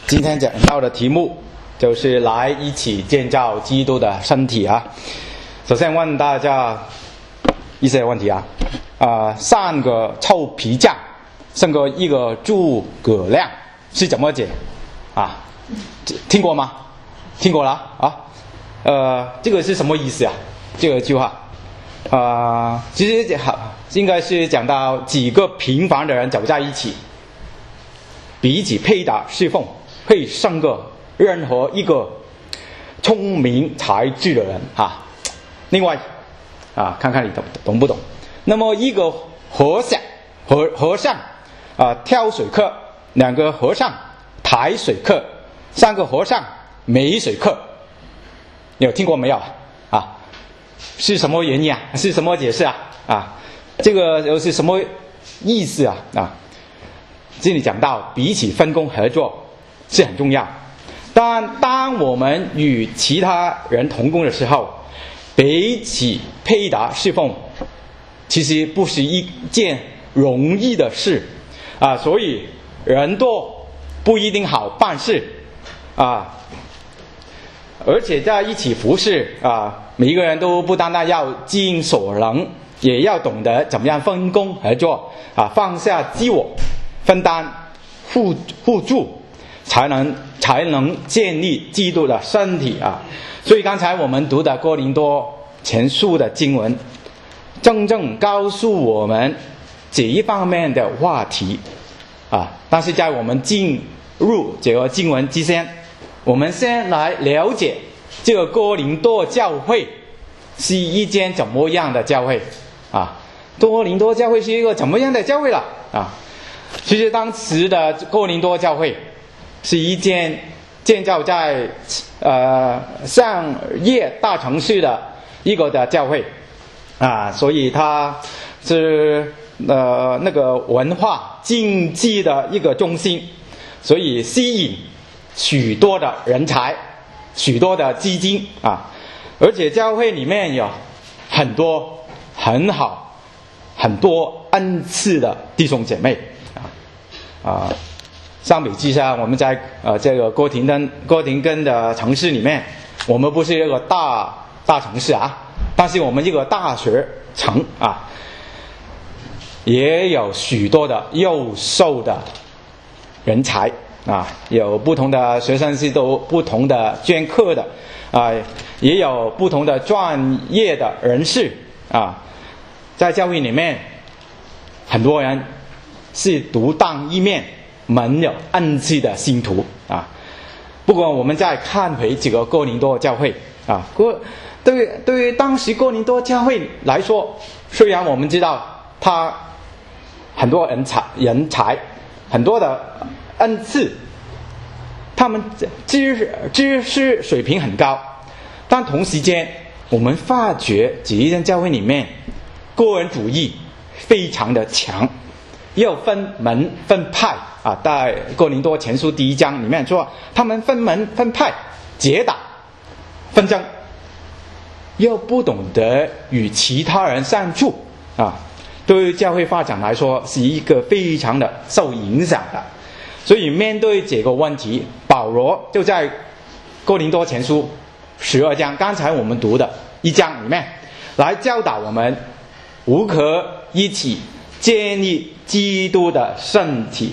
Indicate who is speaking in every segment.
Speaker 1: 今天讲到的题目就是来一起建造基督的身体啊。首先问大家一些问题啊，3个臭皮匠胜过1个诸葛亮是怎么解啊？听过吗？听过了啊？这个是什么意思啊？这个句话其实应该是讲到几个平凡的人走在一起，彼此配搭侍奉，会胜过任何一个聪明才智的人啊。另外看看你懂不懂。那么一个和尚挑水客，2个和尚抬水客，3个和尚没水客，有听过没有啊？是什么原因啊？是什么解释啊？这个又是什么意思啊？这里讲到彼此分工合作是很重要，但当我们与其他人同工的时候，彼此配搭侍奉其实不是一件容易的事所以人多不一定好办事而且在一起服侍每一个人都不单单要尽所能，也要懂得怎么样分工合作放下自我，分担互助，才能建立基督的身体所以刚才我们读的哥林多前书的经文真正告诉我们这一方面的话题但是在我们进入这个经文之前，我们先来了解这个哥林多教会是一间怎么样的教会哥林多教会是一个怎么样的教会了其实当时的哥林多教会是一间建造在商业大城市的一个的教会所以它是那个文化经济的一个中心，所以吸引许多的人才，许多的基金而且教会里面有很多很好很多恩赐的弟兄姐妹相比之下，我们在这个哥廷根的城市里面，我们不是一个大城市但是我们这个大学城也有许多的优秀的人才有不同的学生是都不同的专科的也有不同的专业的人士在教会里面很多人是独当一面，没有恩赐的信徒不过我们再看回这个哥林多教会对于当时哥林多教会来说，虽然我们知道他很多人才很多的恩赐，他们知识水平很高，但同时间我们发觉这一间教会里面个人主义非常的强，又分门分派在哥林多前书第1章里面说他们分门分派，结党纷争，又不懂得与其他人相处对于教会发展来说是一个非常的受影响的。所以面对这个问题，保罗就在哥林多前书12章刚才我们读的1章里面来教导我们如何一起建立基督的身体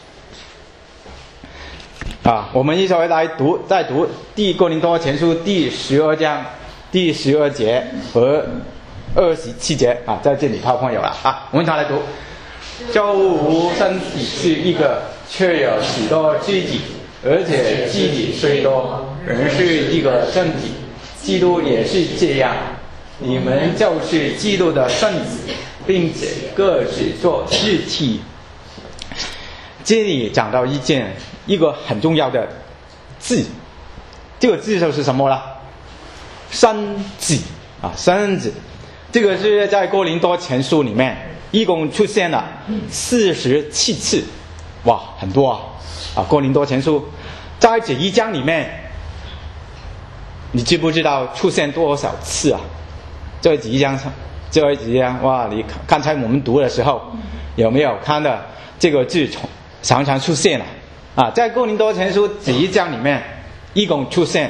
Speaker 1: 我们一起来再读哥林多前书第12章第12节和27节在这里PowerPoint有了我们一起来读。就如身体是一个，却有许多肢体，而且肢体虽多，仍是一个身体。基督也是这样，你们就是基督的身子，并且各自做肢体。这里讲到一个很重要的字，这个字就是什么了？身子身子。这个是在哥林多前书里面一共出现了47次，哇，很多哥林多前书在这1章里面，你知不知道出现多少次这几章哇，你刚才我们读的时候有没有看到这个字常常出现啊，在哥林多前书1章里面，一共出现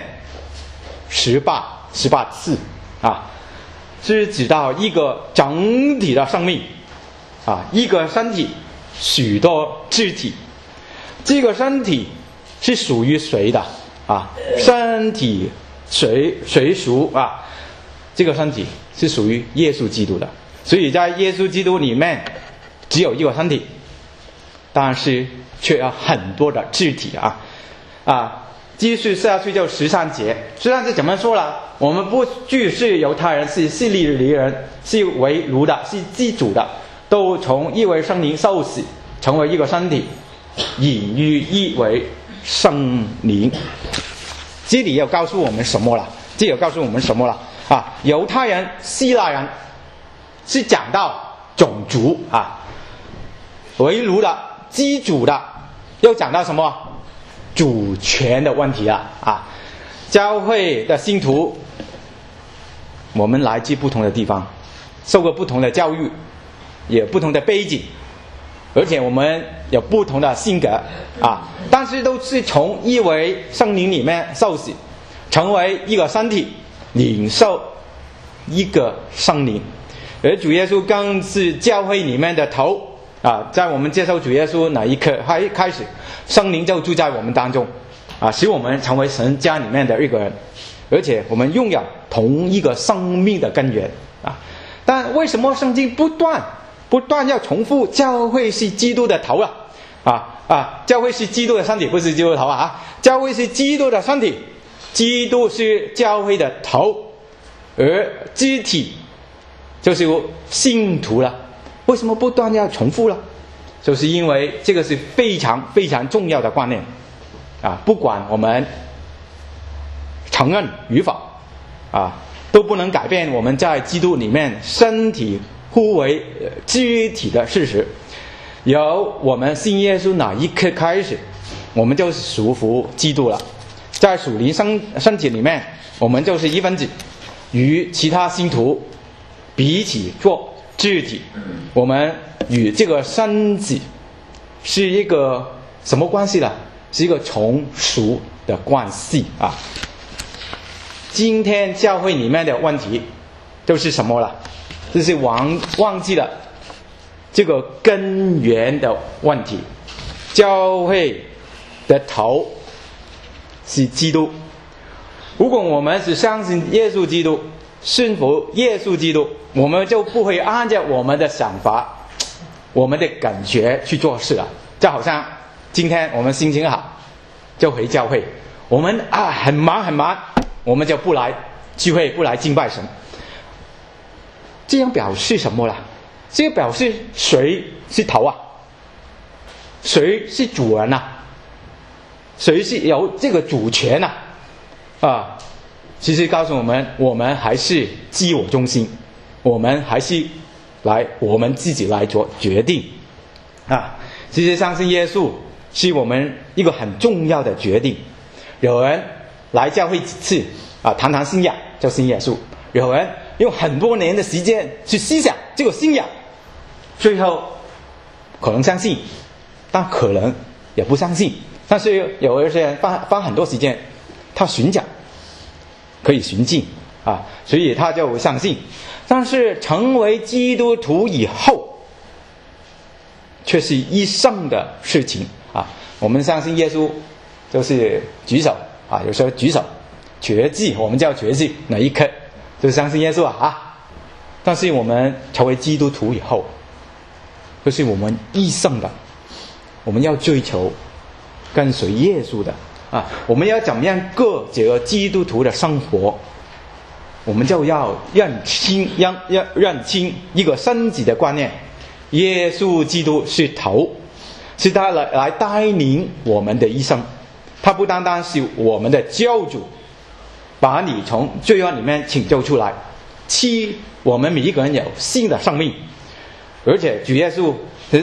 Speaker 1: 18次啊，是指到一个整体的生命啊，一个身体，许多肢体。这个身体是属于谁的啊？身体谁属啊？这个身体是属于耶稣基督的。所以在耶稣基督里面只有一个身体，但是却有很多的肢体啊。继续下去就13节怎么说了？我们不拘是犹太人，是希利尼人，是为奴的，是自主的，都从一位圣灵受洗，成为一个身体，隐于一位圣灵。这里要告诉我们什么了？啊，犹太人、希腊人是讲到种族啊，为奴的、自主的，又讲到什么？主权的问题啊。教会的信徒，我们来自不同的地方，受过不同的教育，也有不同的背景，而且我们有不同的性格啊，但是都是从一位圣灵里面受洗，成为一个身体，领受一个圣灵。而主耶稣更是教会里面的头啊，在我们接受主耶稣那一刻开始，圣灵就住在我们当中啊，使我们成为神家里面的一个人，而且我们拥有同一个生命的根源啊。但为什么圣经不断要重复教会是基督的头教会是基督的身体，不是基督的头教会是基督的身体，基督是教会的头，而肢体就是信徒了。为什么不断要重复了？就是因为这个是非常非常重要的观念啊！不管我们承认与否啊，都不能改变我们在基督里面身体互为肢体的事实。由我们信耶稣那一刻开始，我们就是属乎基督了。在属灵身体里面，我们就是一分子，与其他信徒比起做肢体，我们与这个身体是一个什么关系呢？是一个从属的关系啊。今天教会里面的问题就是什么了？就是忘记了这个根源的问题。教会的头是基督，如果我们只相信耶稣基督，顺服耶稣基督，我们就不会按照我们的想法、我们的感觉去做事了。就好像今天我们心情好，就回教会；我们很忙，我们就不来聚会，不来敬拜神。这样表示什么啦？这个表示谁是头啊？谁是主人啊？谁是有这个主权啊？其实告诉我们，我们还是自我中心，我们还是我们自己来做决定啊。其实相信耶稣是我们一个很重要的决定。有人来教会几次谈信仰就信耶稣，有人用很多年的时间去思想这个信仰，最后可能相信，但可能也不相信。但是有一些人花很多时间，他寻找可以寻进所以他就相信。但是成为基督徒以后，却是一生的事情我们相信耶稣，就是举手有时候举手决志，我们叫决志那一刻就是相信耶稣但是我们成为基督徒以后，就是我们一生的，我们要追求跟随耶稣的我们要怎么样过这个基督徒的生活，我们就要认清一个身体的观念。耶稣基督是头，是他来带领我们的一生。他不单单是我们的救主，把你从罪恶里面拯救出来，赐我们每一个人有新的生命，而且主耶稣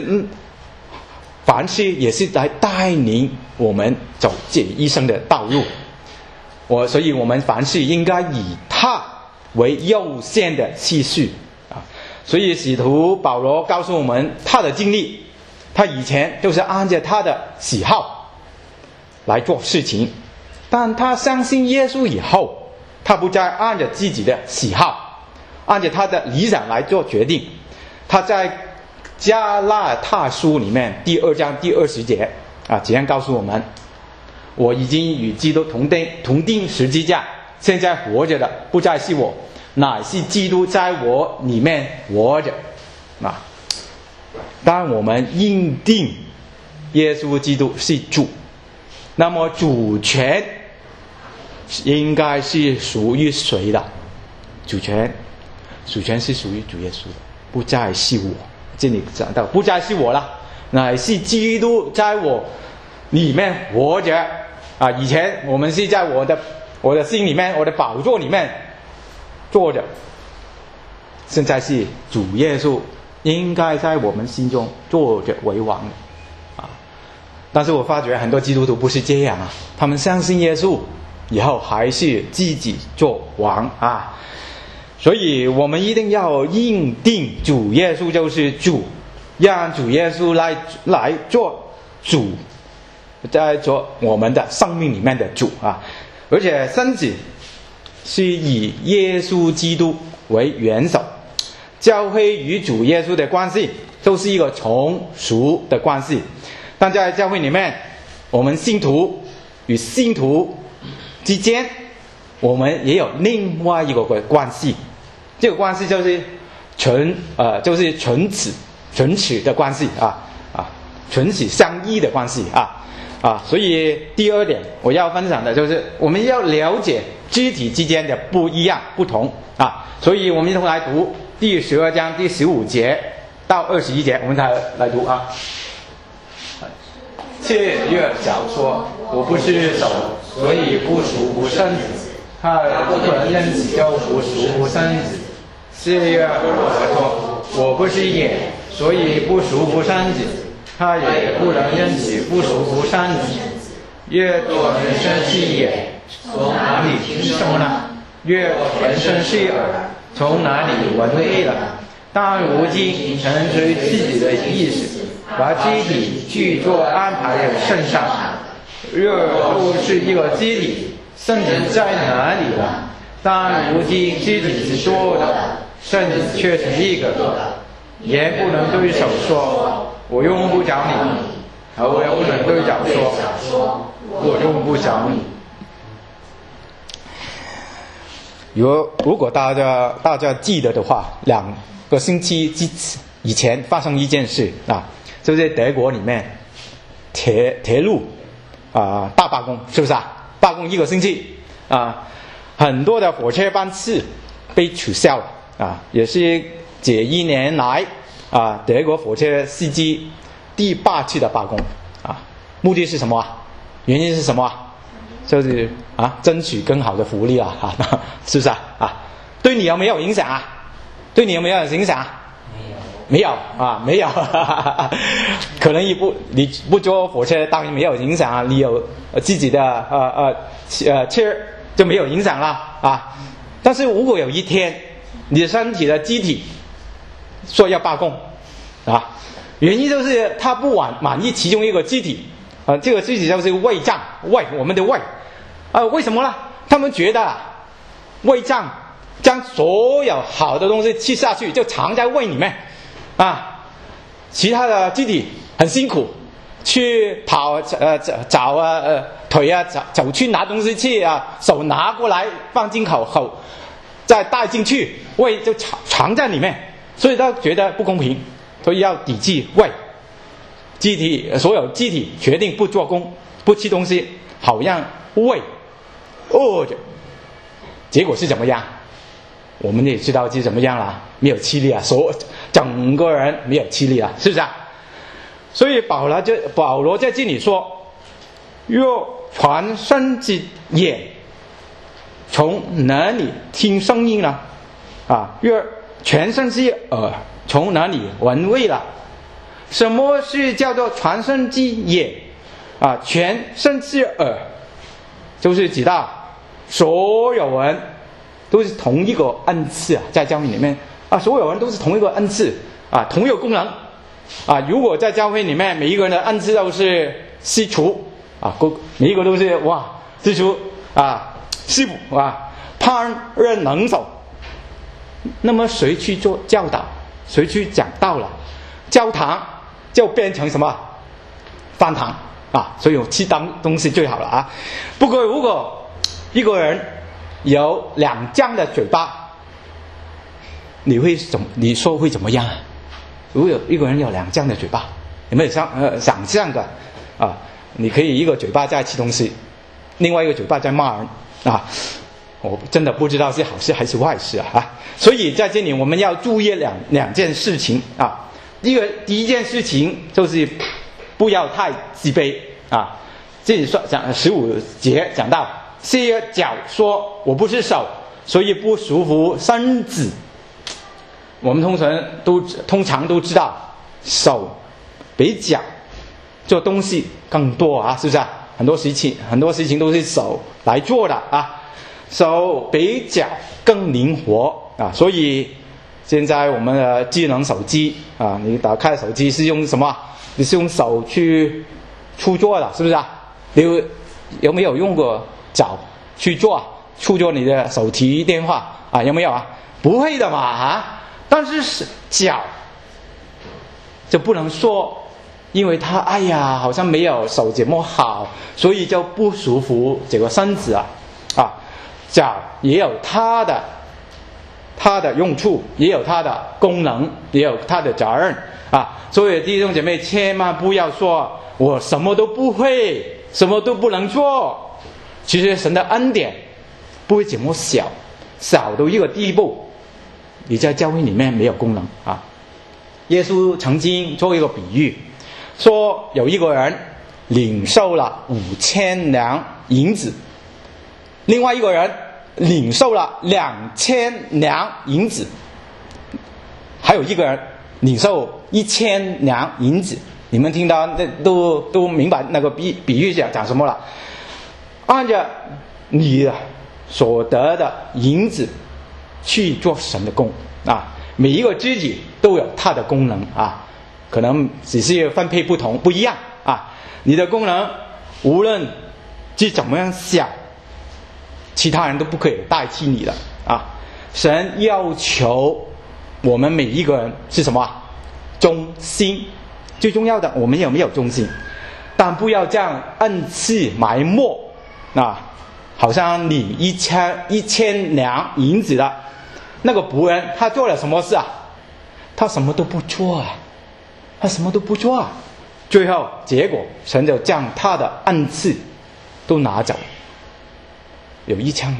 Speaker 1: 凡事也是来带领我们走这一生的道路。所以我们凡事应该以他为优先的次序所以使徒保罗告诉我们他的经历，他以前就是按照他的喜好来做事情。但他相信耶稣以后，他不再按着自己的喜好，按着他的理想来做决定。他在加拉太书里面第2章第20节这样告诉我们：我已经与基督同钉十字架，现在活着的不再是我，乃是基督在我里面活着。当我们认定耶稣基督是主，那么主权应该是属于谁的？主权是属于主耶稣的，不再是我。这里讲到不再是我了，乃是基督在我里面活着以前我们是在我的心里面，我的宝座里面坐着，现在是主耶稣应该在我们心中坐着为王但是我发觉很多基督徒不是这样他们相信耶稣以后还是自己做王所以我们一定要认定主耶稣就是主，让主耶稣来做主，在做我们的生命里面的主而且甚至是以耶稣基督为元首。教会与主耶稣的关系都是一个从属的关系，但在教会里面，我们信徒与信徒之间，我们也有另外一个关系。这个关系就是唇齿的关系唇齿相依的关系所以第二点我要分享的就是我们要了解肢体之间的不一样不同所以我们一同来读第12章第15节到21节，我们来读切约小说，我不是手，所以不属乎身子；他不可认己，就不属乎身子。切约合同，我不是眼，所以不属乎身子；他也不能认己，不属乎身子。约作人生是眼，从哪里听说呢？约作人生是耳，从哪里闻味了？但如今成随自己的意识，把肢体去做安排在身上。若不是一个肢体，身子在哪里了？但如今肢体是多的，身子却是一个。也不能对手说我用不着你，我也不能对脚说我用不着你。如果大家记得的话，2个星期以前发生一件事就是德国里面铁路大罢工，是不是罢工1个星期很多的火车班次被取消了也是这1年来德国火车司机第8次的罢工目的是什么原因是什么就是争取更好的福利是不是对你有没有影响对你有没有影响？没有没有可能你不坐火车当然没有影响你有自己的车就没有影响了但是如果有一天你的身体的机体说要罢工原因就是他不满意其中一个机体这个机体就是胃胀我们的胃为什么呢？他们觉得胃胀将所有好的东西吃下去就藏在胃里面其他的机体很辛苦去跑找腿走去拿东西去手拿过来放进口再带进去，胃就藏在里面，所以他觉得不公平，所以要抵制胃所有机体决定不做工不吃东西，好让胃饿着。结果是怎么样？我们也知道是怎么样了，没有气力整个人没有气力是不是所以保罗在这里说，若全身之眼从哪里听声音呢若全身之耳从哪里闻味了？什么是叫做全身之眼全身之耳就是指到所有人都是同一个恩赐在教会里面所有人都是同一个恩赐同一个功能如果在教会里面每一个人的恩赐都是司徒啊，每一个都是哇，支出啊，师傅啊，烹饪能手。那么谁去做教导？谁去讲道了？教堂就变成什么？饭堂啊！所以我去当东西最好了啊。不过如果一个人有2张的嘴巴，你说会怎么样啊？如果有一个人有2张的嘴巴，有没有想象的啊？你可以一个嘴巴在吃东西，另外一个嘴巴在骂人啊！我真的不知道是好事还是坏事啊！所以在这里我们要注意两件事情啊。第一件事情就是不要太自卑啊。这里说讲15节讲到，些脚说我不是手，所以不束缚身子。我们通常都知道，手比脚做东西更多啊，是不是啊？很多事情都是手来做的啊。手比脚更灵活啊，所以现在我们的智能手机啊，你打开手机是用什么？你是用手去触作的，是不是啊？你有没有用过脚去触作你的手提电话啊？有没有啊？不会的嘛啊！但是脚就不能说，因为它好像没有手这么好，所以就不束缚这个身子啊。脚也有它的用处，也有它的功能，也有它的责任啊。所以弟兄姐妹千万不要说我什么都不会，什么都不能做。其实神的恩典不会这么小到一个地步，你在教会里面没有功能啊。耶稣曾经做一个比喻，说有一个人领受了5000两银子，另外一个人领受了2000两银子，还有一个人领受1000两银子。你们听到都明白那个比喻讲什么了？按照你所得的银子去做神的工啊，每一个肢体都有它的功能啊，可能只是分配不一样啊。你的功能无论是怎么样小，其他人都不可以代替你的啊！神要求我们每一个人是什么？忠心。最重要的，我们有没有忠心？但不要这样恩赐埋没啊！好像你1000两银子的那个仆人，他做了什么事啊？他什么都不做啊！最后结果，神就将他的恩赐都拿走。有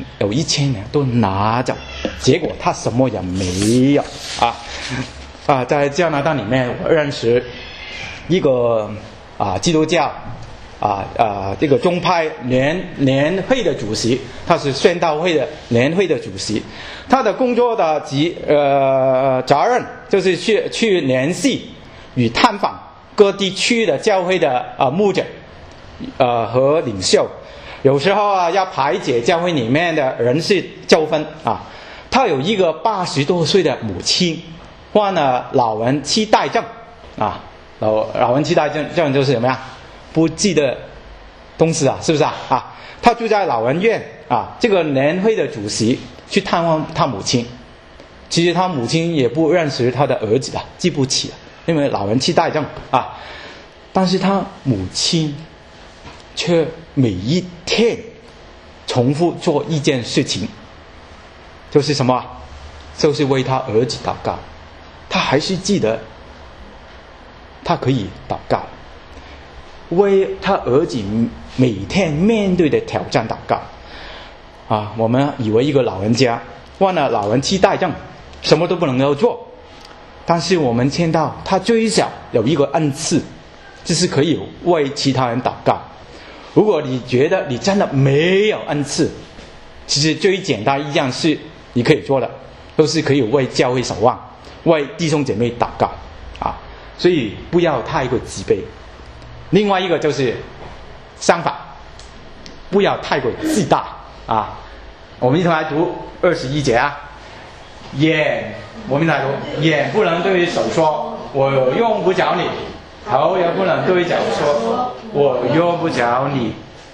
Speaker 1: 1000年都拿走，结果他什么也没有啊！在加拿大里面，我认识一个基督教这个宗派联会的主席，他是宣道会的联会的主席，他的工作的责任就是去联系与探访各地区的教会的牧者和领袖。有时候要排解教会里面的人事纠纷啊。他有一个80多岁的母亲，患了老人痴呆症啊。老人痴呆症就是怎么样？不记得东西是不是啊？他住在老人院啊。这个联会的主席去探望他母亲，其实他母亲也不认识他的儿子记不起了，因为老人痴呆症啊。但是他母亲却每一天重复做一件事情，就是什么？就是为他儿子祷告。他还是记得他可以祷告，为他儿子每天面对的挑战祷告啊。我们以为一个老人家患了老人痴呆症，什么都不能够做，但是我们听到他最少有一个恩赐，就是可以为其他人祷告。如果你觉得你真的没有恩赐，其实最简单一件事你可以做的，都是可以为教会守望，为弟兄姐妹祷告啊。所以不要太过自卑。另外一个就是相反，不要太过自大啊。我们一同来读21节啊。我们来读，眼不能对手说我用不着你， 头也不能对脚说我用不着你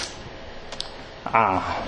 Speaker 1: 啊。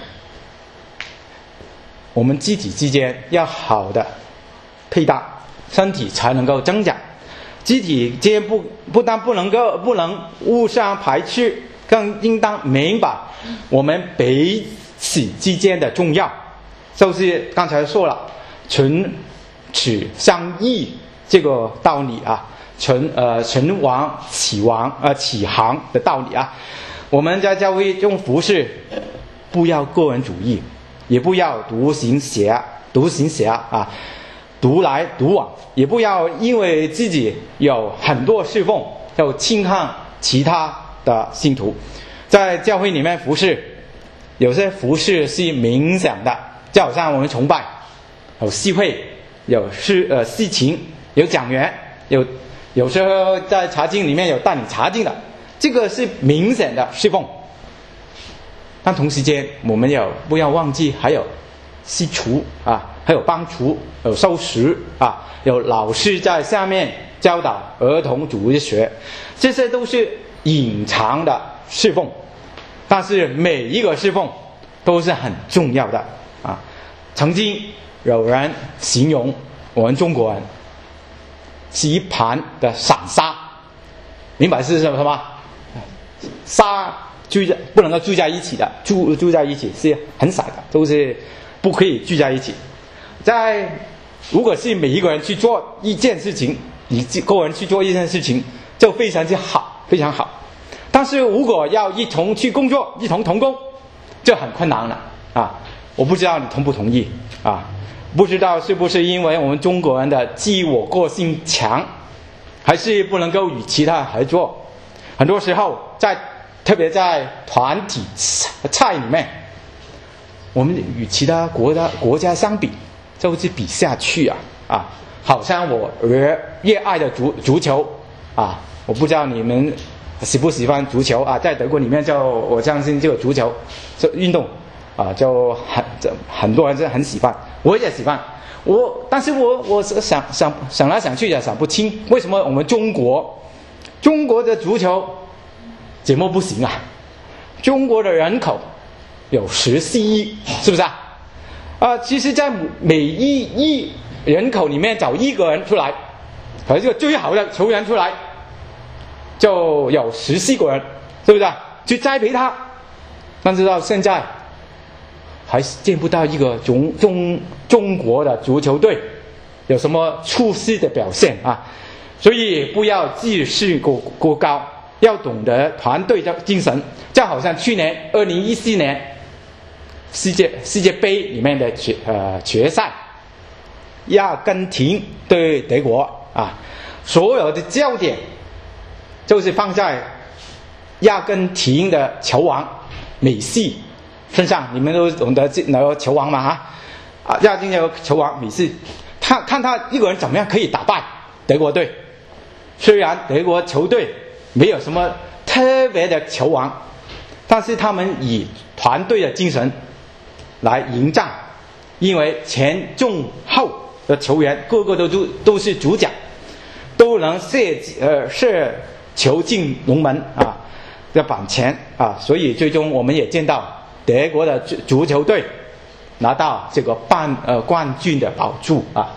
Speaker 1: 我们肢体之间要好的配搭，身体才能够增长。肢体间不但不能互相排斥，更应当明白我们彼此之间的重要。就是刚才说了唇齿相依这个道理啊，唇亡齿寒的道理啊。我们在教会中服侍，不要个人主义，也不要独行侠啊，独来独往，也不要因为自己有很多侍奉就轻看其他的信徒。在教会里面服侍，有些服侍是冥想的，就好像我们崇拜有司会，有司琴，有讲员，有时候在查经里面有带领查经的，这个是冥想的侍奉。但同时间我们不要忘记还有司厨啊，还有帮厨，有收拾啊，有老师在下面教导儿童主日学，这些都是隐藏的侍奉，但是每一个侍奉都是很重要的啊。曾经有人形容我们中国人是一盘的散沙，明白是什么吗？沙不能够聚在一起的，住在一起是很散的，都是不可以聚在一起。如果是每一个人去做一件事情，你个人去做一件事情，就非常之好，非常好。但是如果要一同去工作，一同同工，就很困难了啊！我不知道你同不同意啊？不知道是不是因为我们中国人的自我个性强，还是不能够与其他人合作？很多时候特别在团体菜里面，我们与其他国家相比，就是比下去啊！好像我热爱的足球啊，我不知道你们喜不喜欢足球啊？在德国里面我相信这个足球这运动啊，很多人是很喜欢，我也喜欢。但是我想来想去也想不清，为什么我们中国的足球怎么不行啊？中国的人口有14亿，是不是啊？其实在每一亿人口里面找一个人出来，和这个最好的球员出来，就有14个人，是不是去栽培他？但是到现在还见不到一个中国的足球队有什么出色的表现啊！所以不要自视过高，要懂得团队的精神。就好像去年2014年世界杯里面的决赛，阿根廷对德国啊，所有的焦点就是放在阿根廷的球王梅西身上。你们都懂得那个球王嘛阿根廷有球王梅西，看他一个人怎么样可以打败德国队。虽然德国球队没有什么特别的球王，但是他们以团队的精神来迎战，因为前中后的球员个个都是主角，都能射球进龙门啊的板前啊，所以最终我们也见到德国的足球队拿到这个冠军的宝珠啊。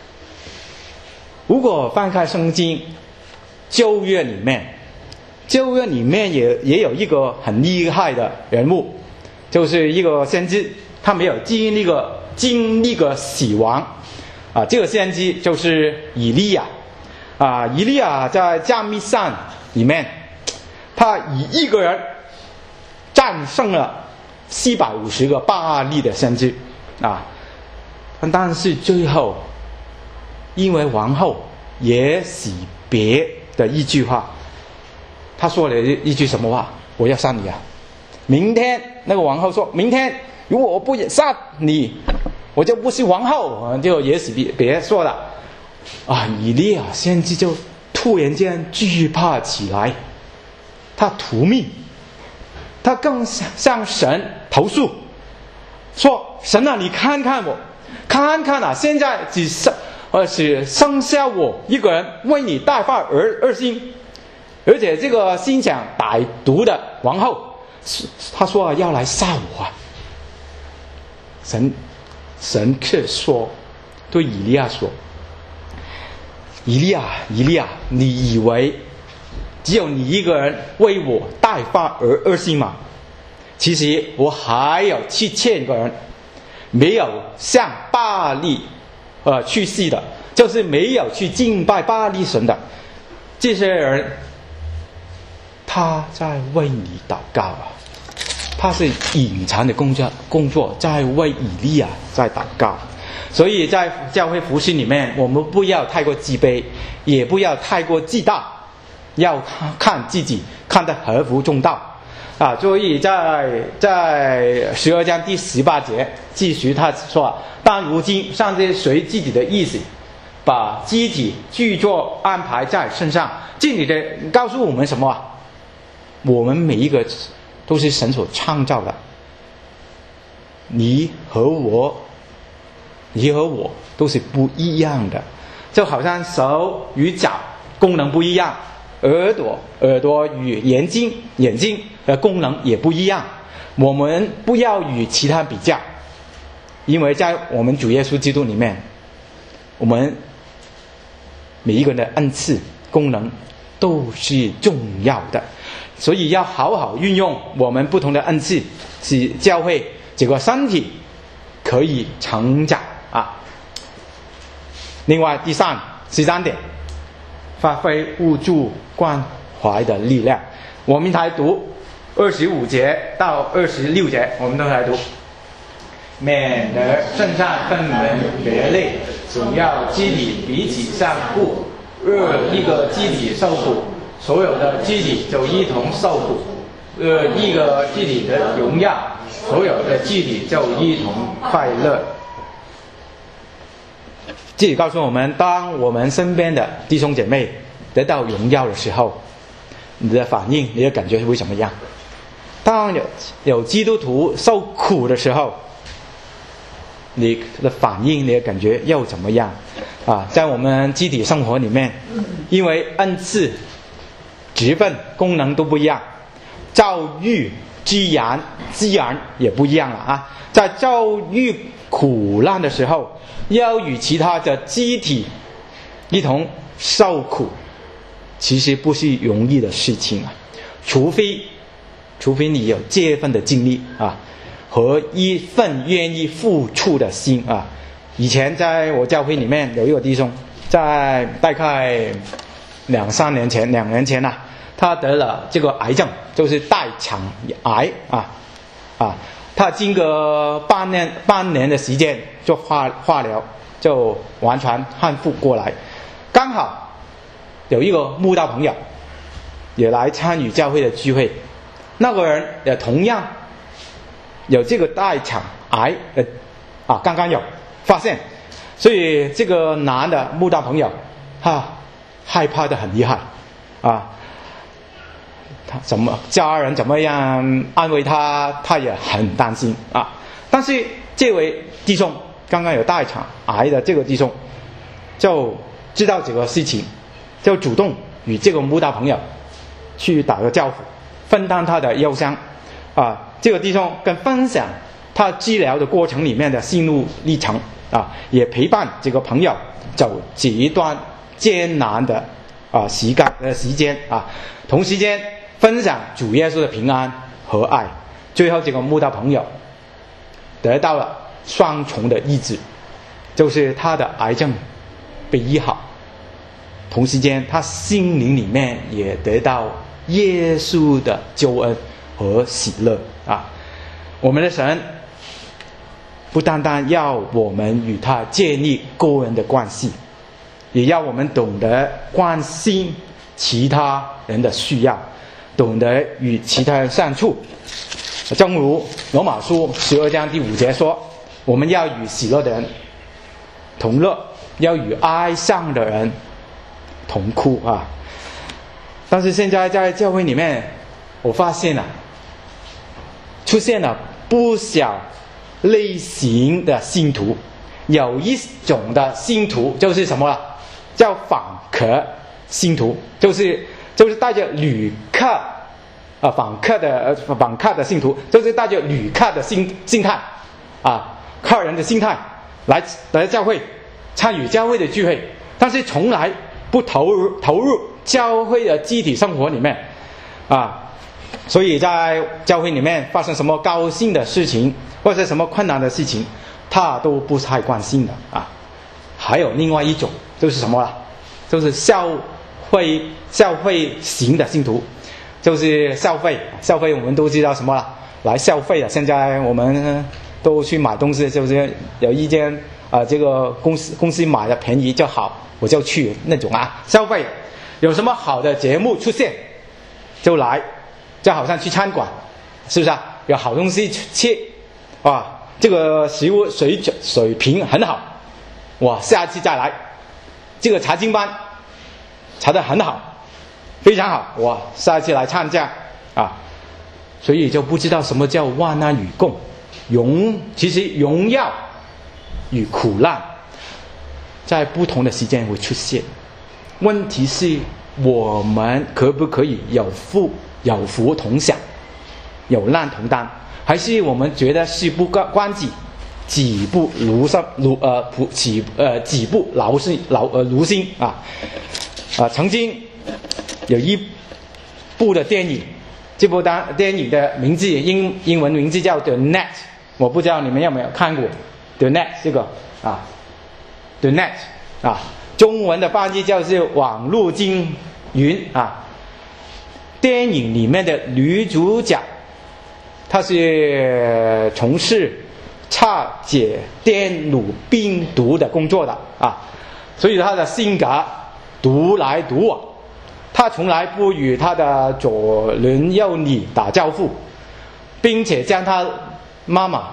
Speaker 1: 如果翻开圣经旧约里面也有一个很厉害的人物，就是一个先知，他没有经历过死亡啊。这个先知就是以利亚啊。以利亚在加密山里面，他以一个人战胜了450个巴力的先知啊。但是最后因为王后也喜别的一句话，他说了一句什么话？我要杀你啊！明天那个王后说，明天如果我不杀你，我就不是王后，就也许别说了啊。以利亚先知就突然间惧怕起来，他图命，他更向神投诉，说神啊，你看看我，看看啊，现在只剩下我一个人为你代发而心， 而且这个心想歹毒的王后，他说要来杀我啊。神却说，对以利亚说，以利亚，你以为只有你一个人为我代发而恶心吗？其实我还有7000个人没有向巴力去世的，就是没有去敬拜巴力神的，这些人他在为你祷告啊，他是隐藏的工作在为以利亚在祷告。所以在教会服事里面，我们不要太过自卑，也不要太过自大，要看自己看得合乎中道啊。所以在12章第18节继续他说，但如今上帝随自己的意思把机体剧作安排在身上。这里的告诉我们什么？我们每一个都是神所创造的，你和我都是不一样的，就好像手与脚功能不一样，耳朵与眼睛的功能也不一样。我们不要与其他比较，因为在我们主耶稣基督里面，我们每一个人的恩赐功能都是重要的，所以要好好运用我们不同的恩赐，使教会这个身体可以成长啊。另外13点，发挥互助关怀的力量。我们来读25节到26节，我们都来读。免得圣善分门别类，总要肢体彼此相顾。若一个肢体受苦，所有的肢体就一同受苦；一个肢体的荣耀，所有的肢体就一同快乐。这里告诉我们，当我们身边的弟兄姐妹得到荣耀的时候，你的反应，你的感觉会怎么样？当有基督徒受苦的时候，你的反应，你的感觉又怎么样啊？在我们集体生活里面，因为恩赐、职分、功能都不一样，遭遇资源也不一样了啊。在遭遇苦难的时候，要与其他的集体一同受苦，其实不是容易的事情啊。除非你有这份的经历啊，和一份愿意付出的心啊。以前在我教会里面有一个弟兄，在大概2年前啊，他得了这个癌症，就是大肠癌啊。他经过半年的时间做化疗，就完全康复过来。刚好有一个慕道朋友也来参与教会的聚会，那个人也同样有这个大肠癌刚刚有发现，所以这个男的慕道朋友他害怕得很厉害啊。他家人怎么样安慰他，他也很担心啊。但是这位弟兄刚刚有大肠癌的这个弟兄就知道这个事情，就主动与这个慕道朋友去打个招呼，分担他的忧伤啊。这个弟兄跟分享他治疗的过程里面的心路历程啊，也陪伴这个朋友走这一段艰难的时间啊，同时间分享主耶稣的平安和爱。最后这个慕道朋友得到了双重的医治，就是他的癌症被医好，同时间他心灵里面也得到耶稣的救恩和喜乐啊。我们的神不单单要我们与他建立个人的关系，也要我们懂得关心其他人的需要，懂得与其他人相处。正如罗马书12章第5节说，我们要与喜乐的人同乐，要与哀伤的人同哭啊。但是现在在教会里面，我发现出现了不少类型的信徒。有一种的信徒就是什么了？叫访客信徒，就是就是带着旅客访客的信徒，就是带着旅客的心态客人的心态来教会参与教会的聚会，但是从来不投入教会的集体生活里面所以在教会里面发生什么高兴的事情或者什么困难的事情，他都不太关心的还有另外一种就是什么了，就是消费型的信徒，就是消费我们都知道什么了，来消费了。现在我们都去买东西，就是有一间这个公司买的便宜就好，我就去那种消费。有什么好的节目出现就来，就好像去餐馆，是不是有好东西吃这个食物水平很好，下次再来。这个查经班查得很好，非常好，下一次来参加所以就不知道什么叫患难与共，其实荣耀与苦难在不同的时间会出现。问题是我们可不可以有福同享，有难同当，还是我们觉得事不关己，己不劳心曾经有一部的电影，这部电影的名字英文名字叫 The Net， 我不知道你们有没有看过 The Net 这个The Net 中文的翻译就是网络经云电影里面的女主角，她是从事拆解电路病毒的工作的所以她的性格独来独往，她从来不与她的左邻右里打招呼，并且将她妈妈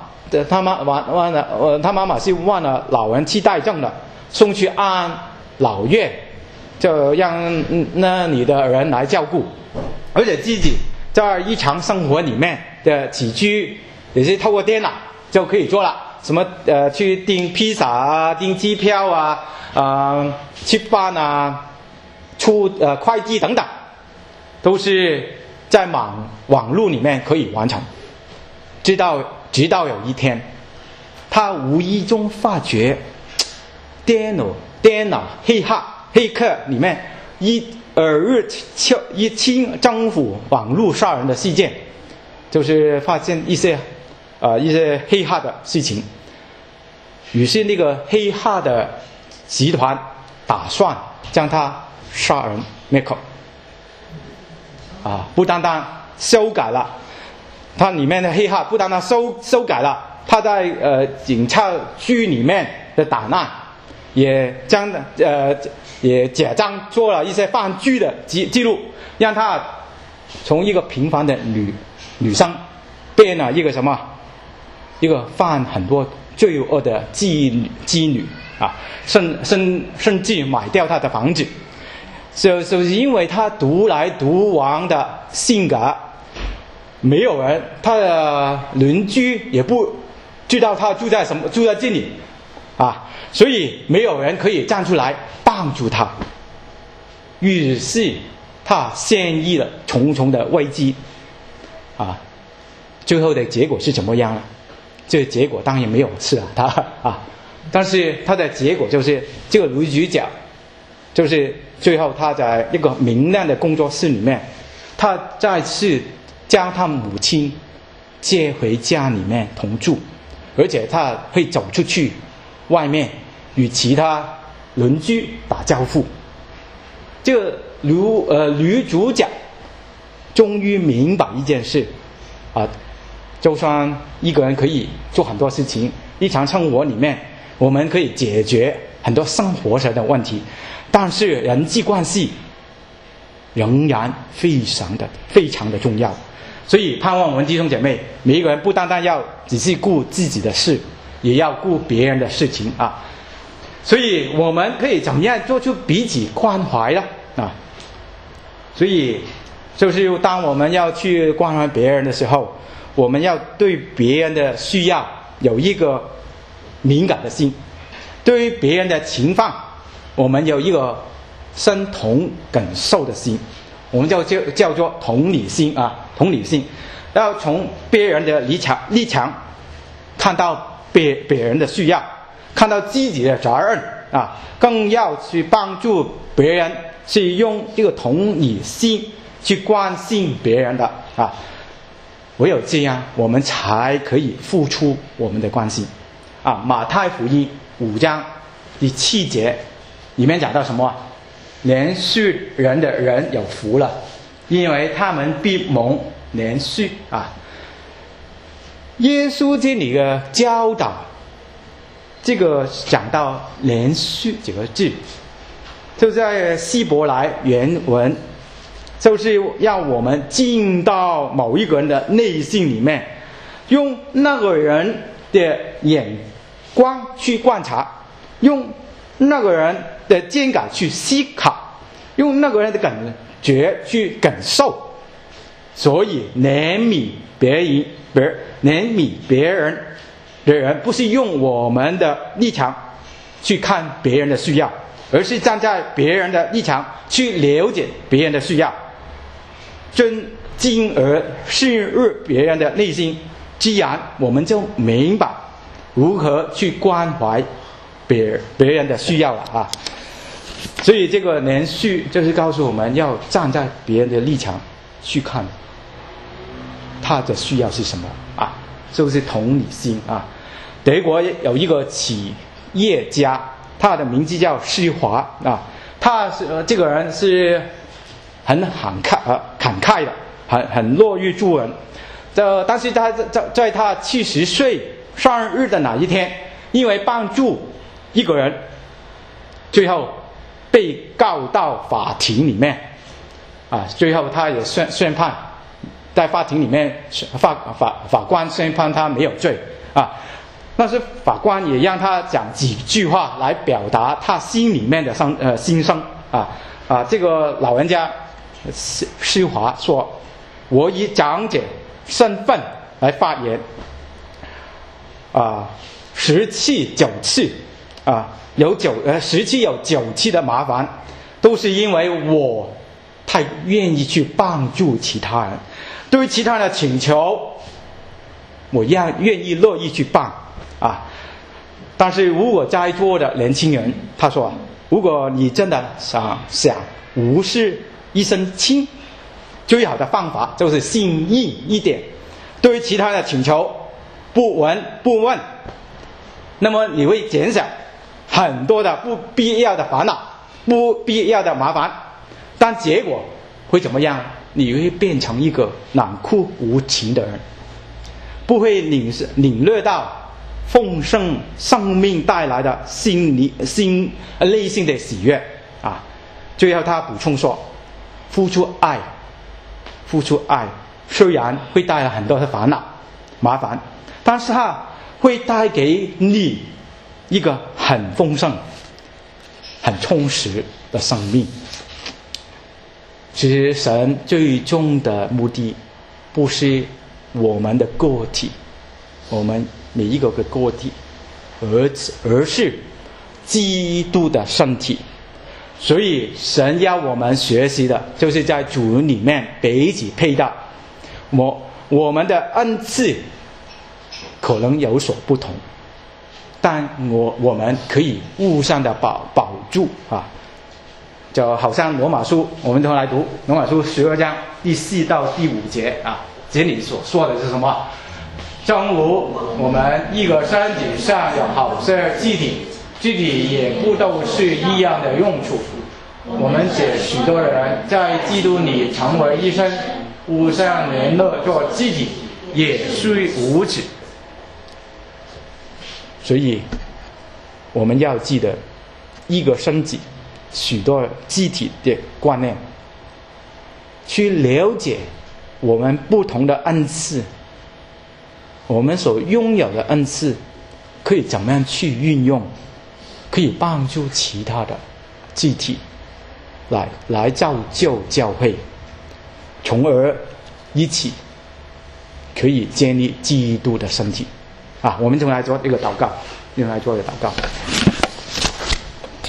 Speaker 1: 是患了老人痴呆症的，送去安老院，就让那里的人来照顾，而且自己在日常生活里面的起居也是透过电脑就可以做了，什么去订披萨订机票吃饭出快递等等，都是在网络里面可以完成。直到有一天，他无意中发觉电脑黑客里面耳日清政府网络杀人的事件，就是发现一些黑客的事情。于是那个黑客的集团打算将他杀人灭口不单单修改了它里面的黑客，不单单修改了他在警察局里面的档案，也假装做了一些犯罪的记录，让他从一个平凡的女生变了一个一个犯很多罪恶的妓女甚至买掉他的房子，就是因为他独来独往的性格，没有人，他的邻居也不知道他住在这里所以没有人可以站出来帮助他，于是他陷入了重重的危机最后的结果是怎么样呢？这个结果当然没有事但是他的结果就是这个女主角就是最后他在一个明亮的工作室里面，他再次将他母亲接回家里面同住，而且他会走出去外面与其他邻居打招呼。这个女主角终于明白一件事就算一个人可以做很多事情，日常生活里面我们可以解决很多生活上的问题，但是人际关系仍然非常的重要。所以盼望我们弟兄姐妹每一个人不单单要只是顾自己的事，也要顾别人的事情所以我们可以怎么样做出彼此关怀呢所以就是当我们要去关怀别人的时候，我们要对别人的需要有一个敏感的心，对于别人的情况我们有一个身同感受的心， 我们叫做同理心啊，同理心，要从别人的立场看到别人的需要，看到自己的责任啊，更要去帮助别人，是用这个同理心去关心别人的啊。唯有这样，我们才可以付出我们的关心啊。马太福音5章第7节里面讲到什么？怜恤人的人有福了，因为他们必蒙怜恤啊。耶稣这里的教导，这个讲到怜恤这个字，就在希伯来原文，就是要我们进到某一个人的内心里面，用那个人的眼光去观察，用那个人的见感去思考，用那个人的感觉去感受。所以怜悯别人的人，不是用我们的立场去看别人的需要，而是站在别人的立场去了解别人的需要，进而深入别人的内心，自然我们就明白如何去关怀别人的需要了啊。所以这个怜恤就是告诉我们要站在别人的立场去看他的需要是什么啊，就是同理心啊。德国有一个企业家，他的名字叫施华啊，他是这个人是很慷慨的，很乐于助人。但是他在他70岁生日的那一天，因为帮助一个人，最后被告到法庭里面啊。最后他也宣判，在法庭里面法官宣判他没有罪啊。但是法官也让他讲几句话来表达他心里面的心声啊。这个老人家施华说：“我以长者身份来发言啊，17、9次啊，17有9次的麻烦，都是因为我太愿意去帮助其他人，对于其他人的请求，我愿意乐意去帮啊。但是如果在座的年轻人，他说，如果你真的想无事一身轻，最好的方法就是心硬一点，对于其他人的请求不闻不问，那么你会减少很多的不必要的烦恼，不必要的麻烦，但结果会怎么样？你会变成一个冷酷无情的人，不会领略到丰盛生命带来的内心的喜悦啊。最后他补充说，付出爱虽然会带来很多的烦恼麻烦，但是它会带给你一个很丰盛很充实的生命。其实神最终的目的不是我们的个体，我们每一个个体，而是基督的身体。所以神要我们学习的就是在主里面彼此配搭。我们的恩赐可能有所不同，但我们可以互相的保住啊。就好像罗马书，我们都来读罗马书12章第4到第5节啊。这里所说的是什么？正如我们一个身体上有好些肢体也不都是一样的用处。我们这许多人在基督里成为一身，互相联络做肢体，也是如此。所以我们要记得一个身体许多肢体的观念，去了解我们不同的恩赐，我们所拥有的恩赐可以怎么样去运用，可以帮助其他的肢体来造就教会，从而一起可以建立基督的身体啊。我们就来做这个祷告，用来做一个祷告。